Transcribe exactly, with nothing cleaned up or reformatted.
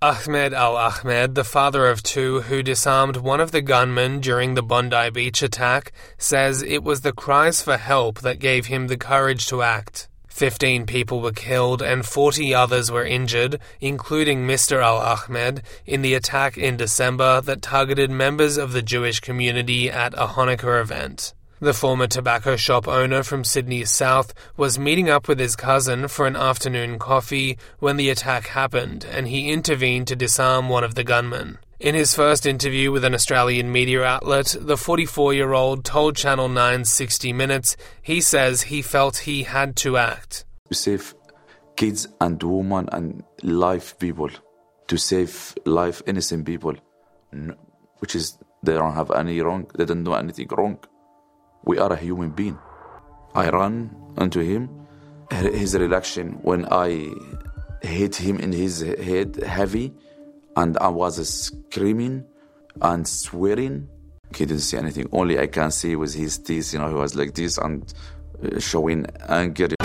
Ahmed Al-Ahmed, the father of two who disarmed one of the gunmen during the Bondi Beach attack, says it was the cries for help that gave him the courage to act. Fifteen people were killed and forty others were injured, including Mister Al-Ahmed, in the attack in December that targeted members of the Jewish community at a Hanukkah event. The former tobacco shop owner from Sydney's south was meeting up with his cousin for an afternoon coffee when the attack happened, and he intervened to disarm one of the gunmen. In his first interview with an Australian media outlet, the forty-four-year-old told Channel nine's sixty minutes he says he felt he had to act. To save kids and women and live people, to save live innocent people, which is they don't have any wrong, they don't do anything wrong. We are a human being. I ran into him. His reaction when I hit him in his head heavy, and I was screaming and swearing. He didn't see anything. Only I can see with his teeth, you know, he was like this and showing anger.